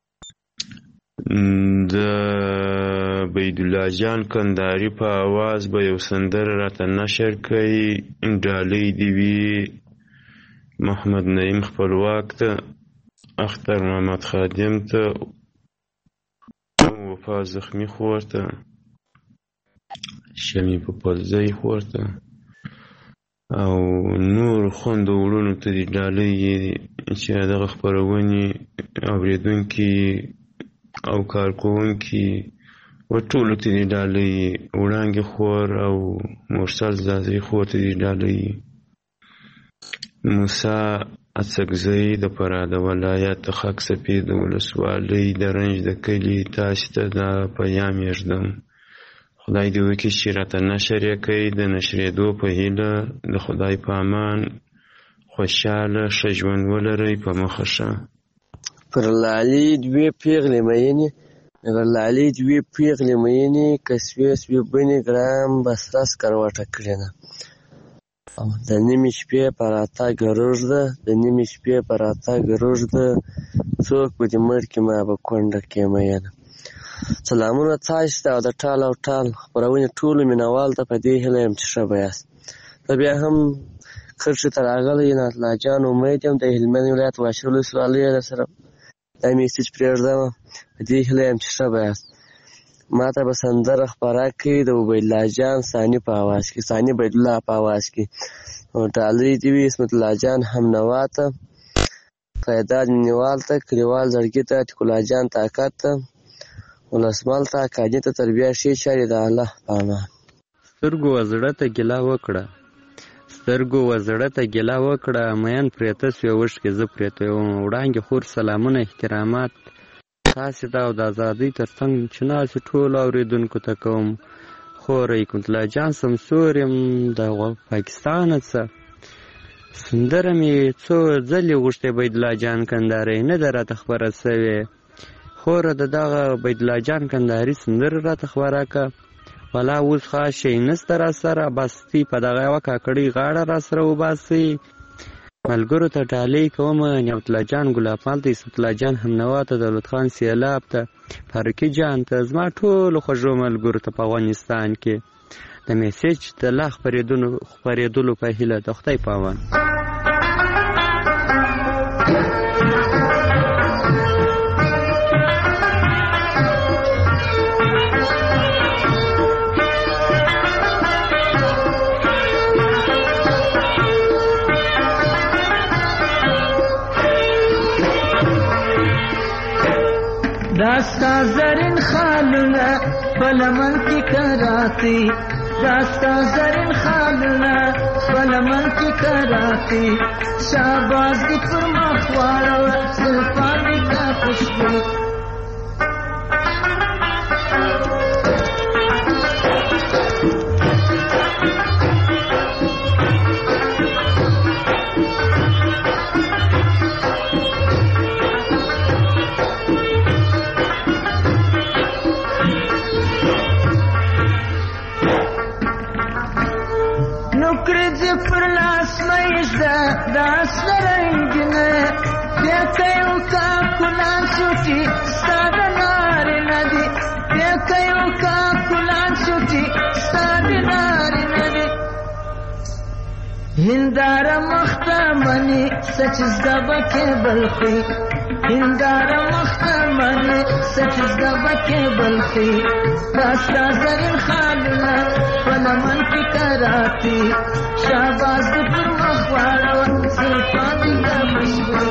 د عبید الله جان کندهاري په اواز به یو سندره راته نشر کوي. ډالۍ دې وي محمد نعیم خپلواک ته، اختر محمد خادم ته، وفا زخمی خور ته، شمی په پلزی خور ته او نور خوندو وړونو ته دې ډالۍ چې دغه خپرونې اورېدونکي او کارکوونکي و ټولو ته دې ډالۍ. وړانګې خور او مرسل زازی خور ته دې ډالۍ. موسی اڅکزی د فراه د ولایت د خاک سپید د ولسوالۍ د رنج د کلي تاسې ته دا پیام یږدم. خدای دې وکړي چې راته نشر یې کوي. د نشرېدو په هیله د خدای په امان خوشحاله ښه ژوند ولرئ. په مخه ښه. پر لالي دوې پیغلې مینې، پر لالي دوې پیغلې مینې، که سوې بنې ګرام بسره سکروټه کړې نه. د نیمې شپې په راتګ روږده، د نیمې شپې په راتګ روږده، څوک به دې مړ کړي ما به کونډه کې مینه. سلامونه تاسو ته او د ټال او ټال خپرونې ټولو مینوال ته په دې هیله یم چې ښه به یاست. زه بیا هم کرښې ته راغلی عنایت الله جان امید یم د هلمند ولایت واشر ولسوالۍ در سره دا میسج پرېږدم. په دې هیله یم چې ښه به یاست. ما ته به سندره خپره کړي د عبید الله جان ثاني په اواز کې، ثاني عبید الله په اواز کې. ډالۍ دې وي اسمت الله جان همنوا ته، قیداد مینوال ته، کلیوال زړګي ته، عتیق الله جان طاقت ته، ولسمال ته، کاجي ته، تر بیا ښې چارې د الله په امان. سترګو وزړه ته ګیله وکړه، سترګو وزړه ته ګیله وکړه، مین پرېته سوې اوښکې زه پرېته یم. وړانګې خور سلامونه احترامات تاسې ته او د ازادۍ تر څنګ چې ناستې ټولو اورېدونکو ته کوم. خور حکمت الله جان سمسور یم د پاکستانه څه. سندره مې څو ځلې غوښتې عبید الله جان کندهاري نه ده راته خپره سوې. خوره د دغه عبید الله جان کندهاري سندره راته خپره کړه. والا اوس خاص شی نسته را سره، بس تی په دغه یوه کاکړۍ غاړه را سره وباسئ. ملګرو ته ډالۍ کوم. نعمت الله جان ګلابمال ته، اسمت الله جان همنوا ته، دولت خان سیلاب ته، فاروقي جان ته، زما ټولو خوږو ملګرو ته په افغانستان کې د میسج د لا خپرېدلو په هیله د خدای په امان. داستا زرین خالونه په لمن کې کراتی داستا زرین خالونه په لمن کې کراتی شاباز دې پر مخ واړه زلفان دې کا خوشبو پر لاس مېږده داس رنګینه بیا کيو کا کلان شوټي ساده ناري ندي بیا کيو کا کلان شوټي ساده ناري ندي هندار مختمني سچ زبکه بلخي هندار مختمني سچ زبکه بلخي داستا زرین خالونه پلمن کی کراتی شاباز دې پر مخ واړه زلفان دې کا خوشبو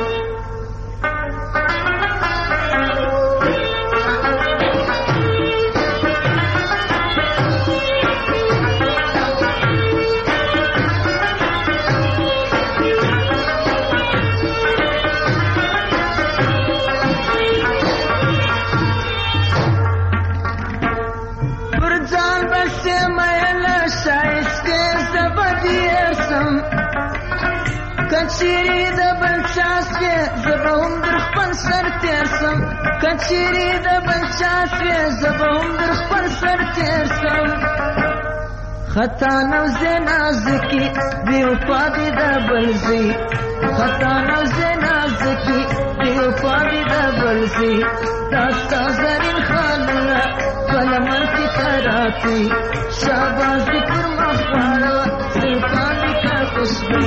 کچيري د بلچاسوي زبهم در خپل سر تیرسم کچيري د بلچاسوي زبهم در خپل سر تیرسم خطا نو زنازکی دیو پادی د بلزي خطا نو زنازکی دیو پادی د بلزي داستا زرین خالونه پلمن کی کراتی شاباز دی پر مخواړه زلفان دی کا خوشبو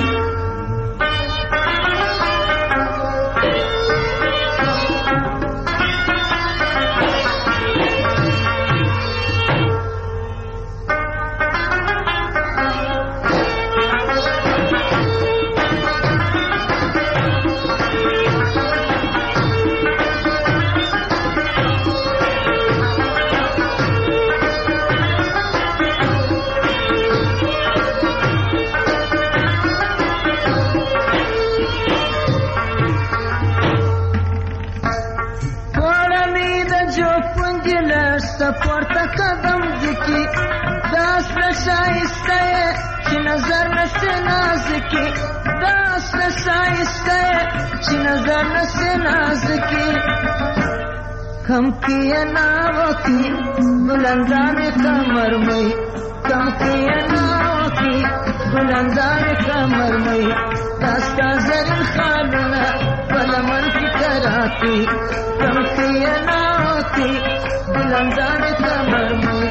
پورته قدم ذکی داس نشایسته چې نظر نسه نازکی داس نشایسته چې نظر نسه نازکی کم کیه ناوکی بلندان کمر مئی کم کیه ناوکی بلندان کمر مئی داستا زرین خالونه پلمن کی کراتی کم کیه ناوکی بلندان کمر مئی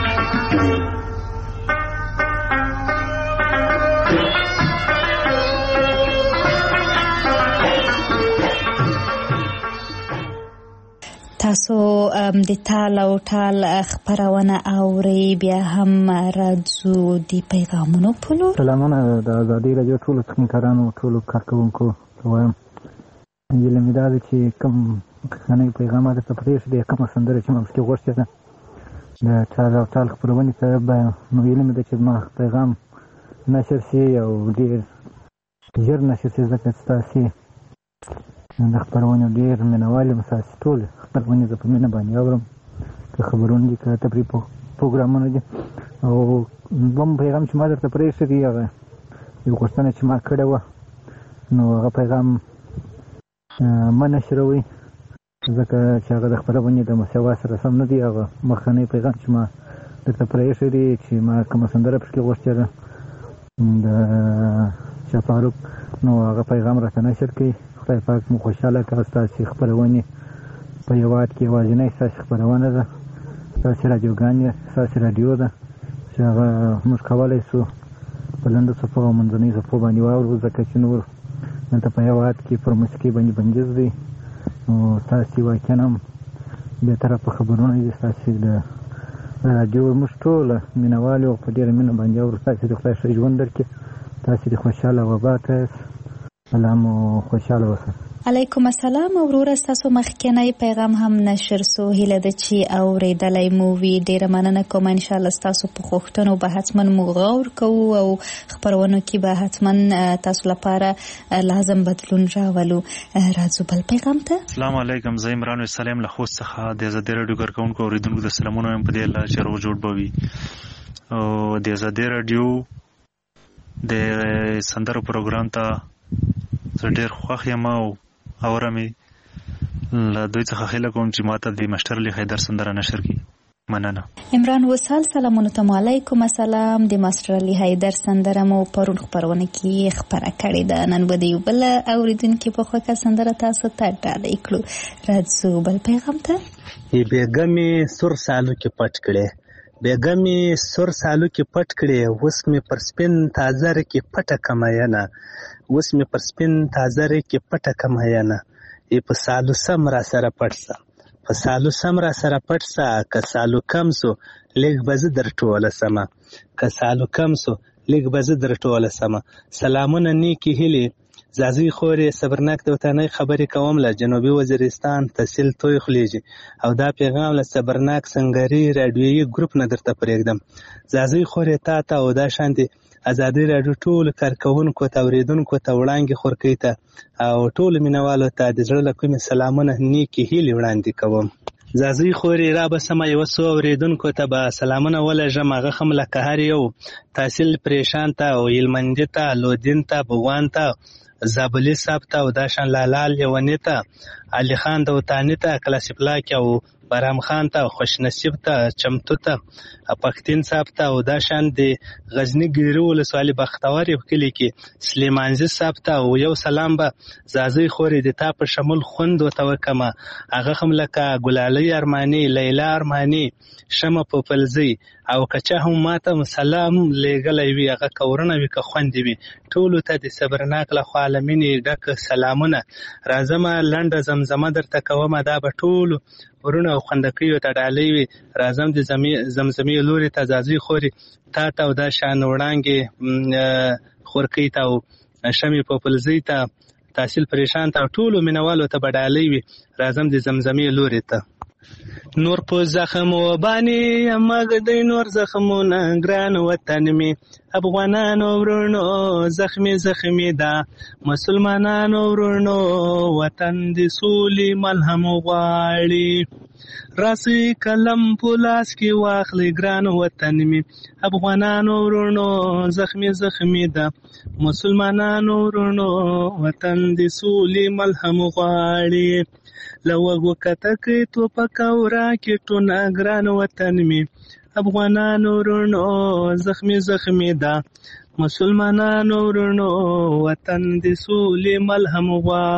تاسو د تال او ټال خبرونه اوري بیا هم راځو د پیغامونو په لور. سلامونه د ازادي رادیو ټولو تخنیکرانو ټولو کارکونکو وایم یله مې دا چې کوم خنۍ پیغامات ته پرېښ دي کوم سندره چې موږ کې غوښتل ده د ټال او ټال خبرونه ته به نو یله مې چې ما پیغام نشر شي او ډیر ژر نشر شي ځکه تاسو د خبرونه ډیر منوال مساس ټول خبرونه د په مننه باندې اورم که خبرونه دي که تبري پروګرامونه دي او بم پیغام چې ما درته پرېښ دي هغه یو غوښتنه چې ما کړې و نو هغه پیغام ما نشروي ځکه چې هغه د خبرونه د مساوا سره سم نه دی هغه مخکنی پیغام چې ما درته پرېښ دي چې ما کوم سندره پکې غوښتل د شفاروق نو هغه پیغام راته نشر کړي خدای پاک مو خوشاله کړه تاسو خبرونه په یو وخت کې واجنې تاسو خبرونه ده تاسو رادیوګانې تاسو رادیو ده چې هغه موږ کولای شو په لنډو صفو او منځنۍ صفو باندې واورو ځکه چې نور دلته په یو وخت کې پر موسیقي باندې بندیز دی نو تاسو واقعا هم به طرف خبرونه دي تاسو د رادیو موږ ټول مینوالو په ډېر مینه باندې اورو تاسو د خدای ژوند درکې تاسو د خوشاله و باته سلام او خوشاله اوسه. علیکم السلام وروره ستاسو مخکنی پیغام هم نشر سو هیله ده چې اوریدلی مو وي ډیره مننه کوم ان شاء الله ستاسو په غوښتنو به حتما مو غور کوو او خبرونو کې به حتما تاسو لپاره لازم بدلون راولو. راځو بل پیغام ته. السلام علیکم زه عمران سلام له خوست څخه د ازادي رادیو کارکونکو اوریدونکو د سلامونو هم په دې الله چې روغ جوړ بوي او د ازادي رادیو د سندرو پروګرام ته زه ډېر خوښ یم او اورمې له دوی څخه هیله کوم چې ماته د مشتر علي حیدر سندره نشر کړي. مننه. عمران وصال سلامونه ته. علیکم السلام. د ماستر علي حیدر سندره مو پرون خبرونه کې خبره کړې ده. نن به د یو بل اوریدونکي په خوښه سندره تاسو ته ډالۍ کړو. راځو بل پیغام ته. بیګمې سور سالو کې پټ کړې، بیګمې سور سالو کې پټ کړې، اوس مې پر سپین تازر کې پټه کماینه، اوس مې پر سپین تازر کې پټه کماینه، ای په سالو سم را سره پټ سه، په سالو سم را سره پټ سه، که سالو کم سو لږ به زه در ټوله سمه، که سالو کم سو لږ به زه در ټوله سمه. سلامونه نیکې هیلې زازی خورې صبرناک د وطنۍ خبرې کوم له جنوبي وزیرستان تحصیل توی خلیجي او دا پیغام له صبرناک سنگري رادیویي ګروپ نه درته پرېږدم. زازی خورې تا ته او دا شانتي ازادي راډیو ټول کارکونکو ته اوریدونکو ته وړاندې خورکۍ ته او ټول مینوالو ته د زړه له کومې سلامونه نیکې هیلې وړاندې کوم. زازی خورې را به سمه یوه څو اوریدونکو ته به سلامونه ولږم. هغه هم لکه هر یو تحصیل پریشان ته او هلمندي ته، لودین ته، بغوان ته، زابلی صاحب ته او دا شان لالا لیونی ته، علي خان د وطاني ته، کلاسیپلاک او برام خان ته، خوشنصیب ته، چمتو ته، پختین صاحب ته او دا شان د غزنی ګیرو ولسوالۍ بختور یو کلي کې سلیمانزي صاحب ته او یو سلام به زازی خورې د تا په شمول خوند ورته وکمه. هغه هم لکه ګلالۍ ارماني، لیلا ارماني، شمه پوپلزۍ او که چا هم ماته سلام لیږلی وي هغه کورونه وي که خوندې وي ټولو ته د صبرناک لخوا لمنې ډک سلامونه. راځمه لنډه زمزمه درته کومه دا به ټولو ورونه او خوندکیو ته ډالۍ وي. راځم د زمزمې لوري ته زازی خورې تا ته او دا شان وړانګې خورکۍ ته او شمې پوپلزۍ ته، تحصیل پریشان ته او ټولو مینوالو ته به ډالۍ وي. راځم د زمزمې لوري ته. نور په زخم و بانی مګدی نور زخمونه ګران وطن می افغانانو ورونو زخمی زخمی دا مسلمانانو ورونو وطن د سولې ملهم غواړي راسی کلم پولاس کې واخلي ګران وطن می افغانانو ورونو زخمی زخمی دا مسلمانانو ورونو وطن د سولې ملهم غواړي لوګو کتکې تو پکاورا کې ټونه ګران وطن می افغانانو ورونو زخمی زخمی دا مسلمانانو ورونو وطن د سولې ملهم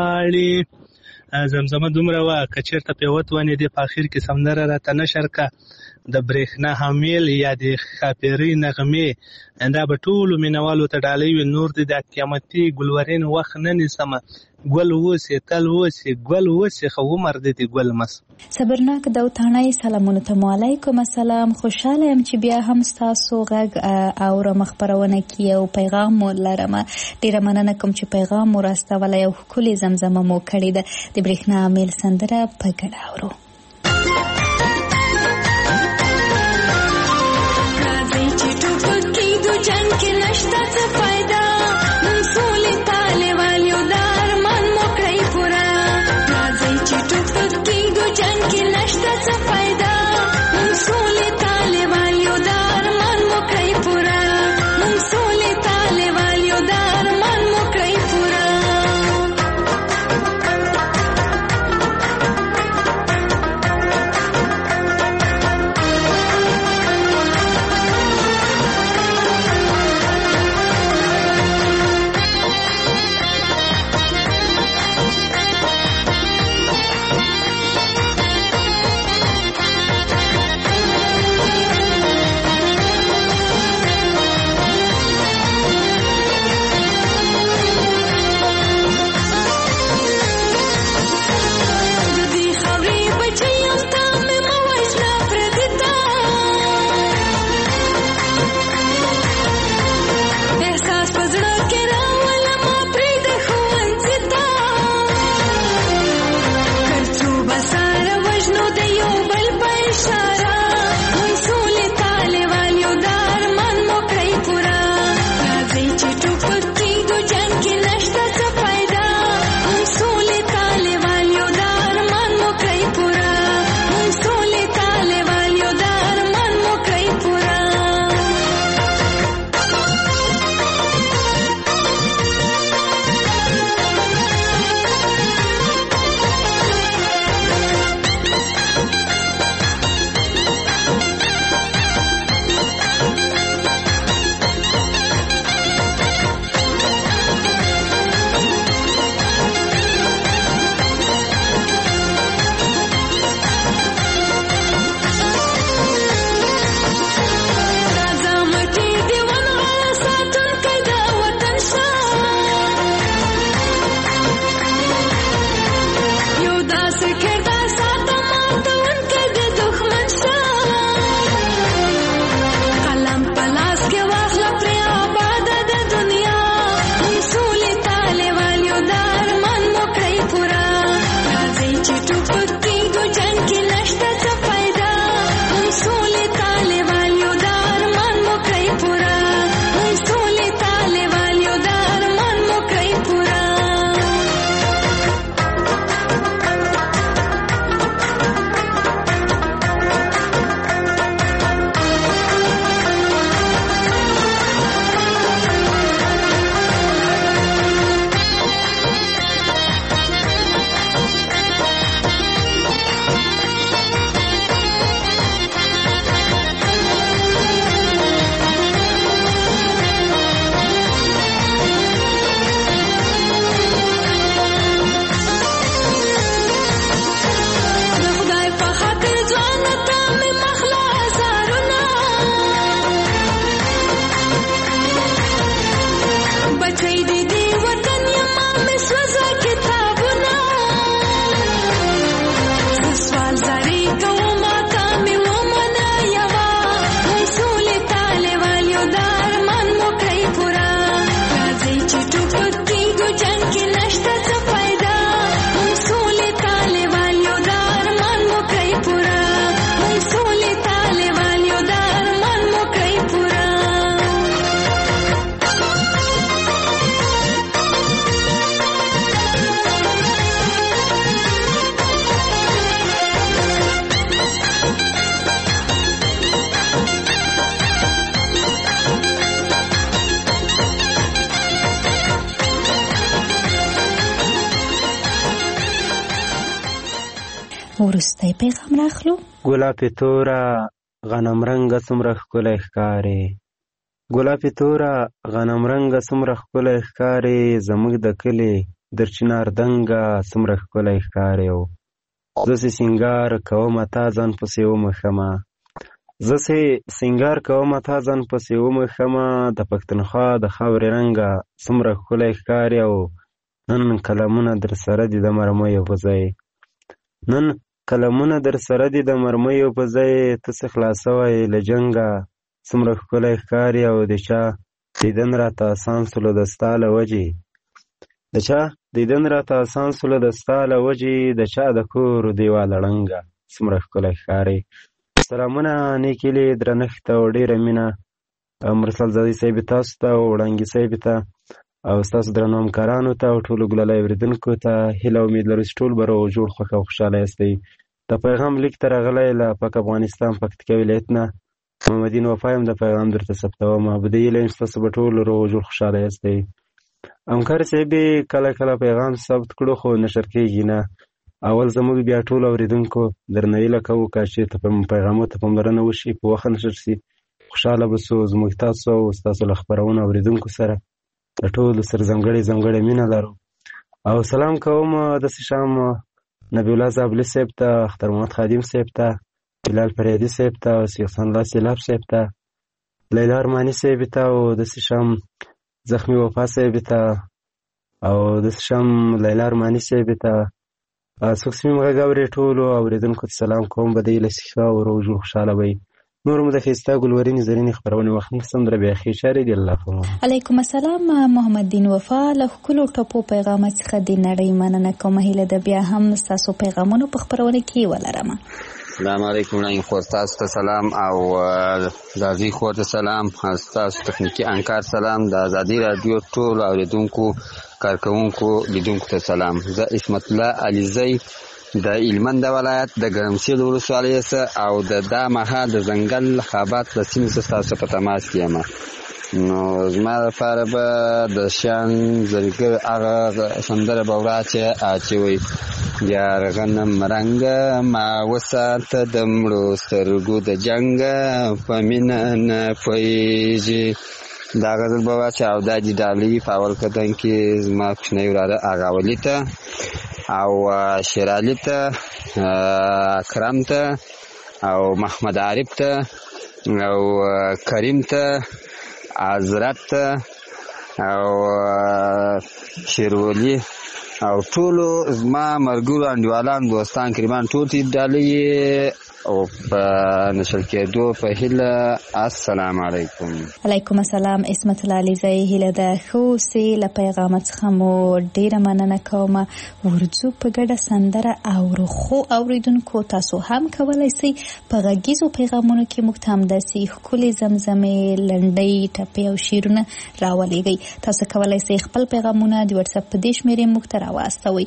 غواړي. زمزمه دومره وه که چېرته پیوت ونې دې په اخر کې سندره راته نشر که د برېښنا حامیل یا د ښاپېرۍ نغمې دا به ټولو مینوالو ته ډالۍ وي. نور دې د قیامتي ګلورین وخت نه نیسمه ګل اوسې تل اوسې ګل اوسې خو عمر دې د ګل مس. صبرناک د وطنۍ سلامونه ته. وعلیکم السلام. خوشحاله یم چې بیا هم ستاسو غږ اورم خپرونه کې او پیغام مو لرم. ډېره مننه کوم چې پیغام مو راستولی او ښکلې زمزمه مو کړې ده. د برېښنا حامیل سندره په ګډه اورو. جنگ کې نشته څه فایده نن سولې تاله والیو دار من مو کړی پورا راځي چې ټوپک کېږو جنگ کې نشته څه فایده نن سولې تاله والیو دار من مو کړی پورا نن سولې تاله والیو دار من مو کړی پورا وروستی پیغام راخلو. ګلابي توره غنم رنګه څومره ښکلی ښکارې، ګلابي توره غنم رنګه څومره ښکلی ښکارې، زموږ د کلي در چنار دنګه څومره ښکلی ښکارې. زه چې سینګار کومه تا ځان پسې ومښمه، زه چې سینګار کومه تا ځان پسې ومښمه، د پښتونخوا د خاورې رنګه څومره ښکلی ښکارې. او نن کلمونه در سره دي د مرمیو په ځای، نن کلمونه در سره دي د مرمیو په ځای، ته څه خلاصوی له جنګه څومره ښکلی ښکارې. او د چا دیدن راته اسان سولو د ستا له وجې، د چا دیدن راته اسان سولو د ستا له وجې، د چا د کور دیواله ړنګه څومره ښکلی ښکارې. سلامونه نیکې هیلې درنښت او ډېره مینه مرسل زادي صاحب تاسو ته او وړانګې صاحب ته او ستاسو درنو همکارانو ته او ټولو ګلالۍ اورېدونکو ته هیله امید لرو چې ټول به روغ جوړ خوښ او خوشحاله یاستئ. د پیغام لیک ته راغلی له پاک افغانستان پکتیکا ولایت نه محمدین وفا یم. د پیغام درته ثبتوم. په دې هیله یم چې تاسو به ټول روغ جوړ خوشحاله یاستئ. همکار صاحب کله کله پیغام ثبت کړو خو نشر کېږي نه. اول زموږ بیا ټول اورېدونکو درنه هیله کوو که چېرته پیغامو ته پاملرنه وشي په وخت نشر شي خوشحاله به سو. زموږ تاسو او ستاسو له خپرونو اورېدونکو سره د ټولو سره ځانګړې مینه لرو. او سلام کوم داسې شام نبی الله زابلي صاحب ته، اختر محمد خادم صاحب ته، بلال فریدي صاحب ته، شیخ حسن الله سیلاب صاحب ته، لیلا ارماني صاحب ته، او داسې شام زخمي وفا صاحب ته، او داسې شام لیلا ارماني صاحب ته، څوک چې مې غږ اوري ټولو اورېدونکو ته سلام کوم. به د هیله چې ښه او روغ جوړ خوشحاله به وي. نور مو د ښایسته ګلورینې زرینې خپرونې وخت نیسم در بیا ښې چارې دي. الله فهم. علیکم السلام محمد دین وفا له ښکلو ټپو پیغامه څخه د نړۍ مننه کوم. هیله ده بیا هم ستاسو پیغامونو په خپرونه کې ولرم. السلام علیکم وړاندې خور تاسو ته سلام او زازي خور ته سلام، ستاسو تخنیکي انکار سلام، د ازادي رادیو ټول اوریدونکو کارکوونکو لیدونکو ته سلام. زه عصمت الله علیزی د هلمند ولایت د ګرمسیر ولسوالۍ او د دا مهال د ځنګل خابات له سیمې څخه ستاسو په تماس کې یم. نو زما لپاره به د شان زرګر هغه سندره به وراچې اچوي یار غنم رنګه ما وساته د مړو سترګو د جنګه په مینه نه پوهېږي. دا غزل به واچې او دا د ډالۍ په اول قدم کې زما کوچنی وراره اغا ولي ته او شیرعلي ته، اکرم ته او محمد عارف ته او کریم ته، عزرت ته او شیرولي او ټولو زما ملګرو انډیوالان دوستان قریبان ټول ته ډالۍ او په نشر کېدو په هیله. السلام علیکم. علیکم السلام. عصمت الله علیزی هیله ده ښه اوسې. له پیغامه څخه مو ډېره مننه کوم. ورځو په ګډه سندره اورو. خو اوریدونکو تاسو هم کولی شئ په غږیزو پیغامونو کې موږ ته همداسې ښکلې زمزمې، لنډۍ، ټپې او شعرونه راولېږئ. تاسو کولی شئ خپل پیغامونه د وټساپ په دې شمېرې موږ ته راواستوئ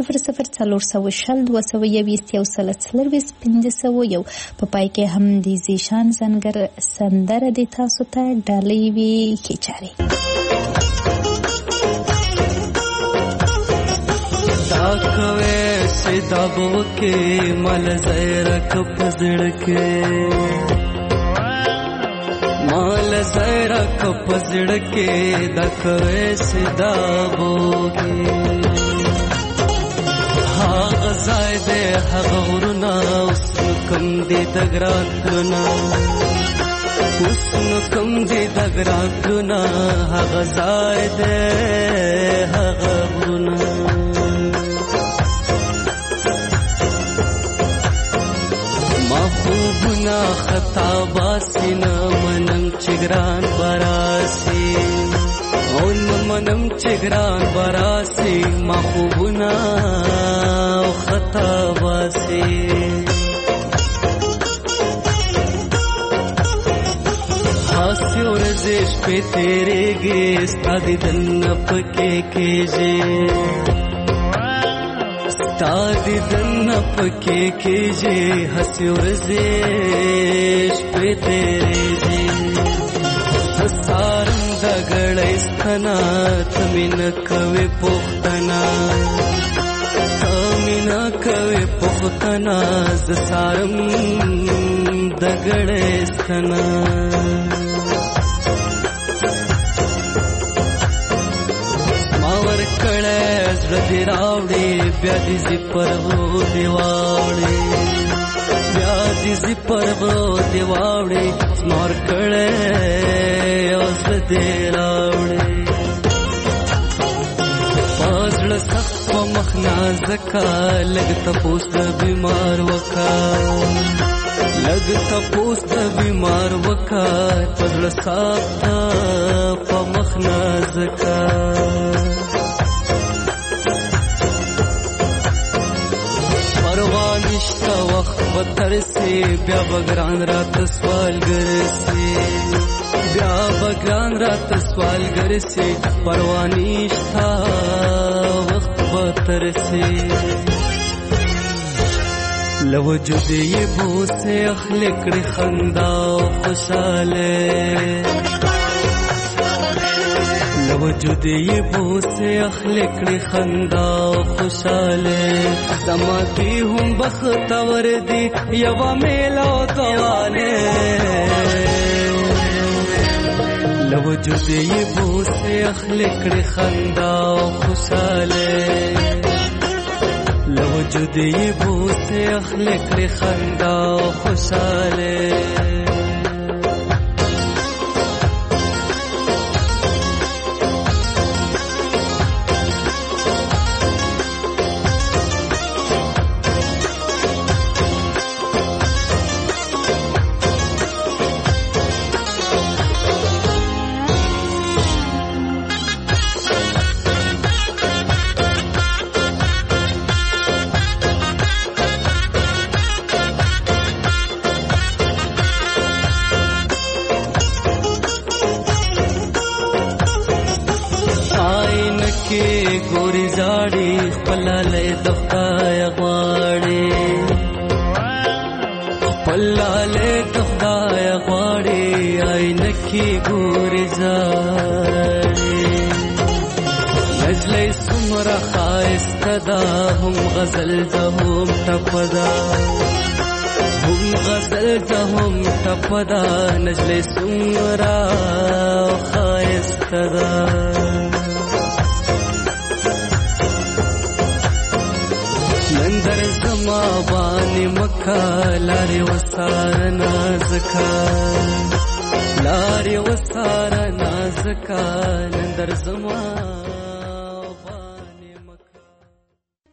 00402021 په پای کې هم د زیشان زنګر سندره د تاسو ته ډالۍ وي. ښې چارې. دا کوي سیدا بو کې مل زیرک پزړ کې، مال زیرک پزړ کې دا کوي سیدا بو کې هغه ځای دې هغه ورونه اوس کم دې د ګران کړونه، اوس کم دې د ګران کړونه هغه ځای دې هغه ورونه. محبوبنا خطا باسی نه منم چې ګران براسی او نه منم چې ګران براسی محبوبنا خطا باسی. هاسي ورځې شپې تېرېږي ستا دیدن پکې کېږي، ستا دیدن پکې کېږي هاسي ورځې شپې تېرېږي. سارم د ګړۍ ستنه ته مې نه کوې پوښتنه، ته مې نه کوې پختنا ز سارم دګړېستنا ماور کړه زړه دی راوړې بیا دې زپرو دیواړې بیا دې زپرو دیواړې ماور کړه اوس دې راوړې پازړه سخت په مخ نازکا لګ تپوس د بیمار وکا لګ تپوس د بیمار وکا پازړه سخت په مخ نازکا پروانشتا وخت وترسي بیا بګران رات سوال ګرسي بیا بګران رات سوال ګرسي پروانشتا وخت وترسي لوجود یې بوسه اخلق کړي خندا او خوشاله لوجود یې بوسه اخلق کړي خندا او خوشاله زما دی هم بختور دی یوا میلا دوانه لوجود یې بوسه اخلق کړي خندا او خوشاله لوجود یې بوسه اخلق کړي خندا او خوشاله ګوري زاړي خپلاله د خدای غواړي خپلاله د خدای غواړي عینکې ګوري زاړي نجلې څومره ښایسته ده هم غزل ده هم ټپه ده هم غزل ده هم ټپه ده نجلې څومره ښایسته ده نندر زما بانی مکا لاری وسار نازکا لاری وسار نازکا نندر زما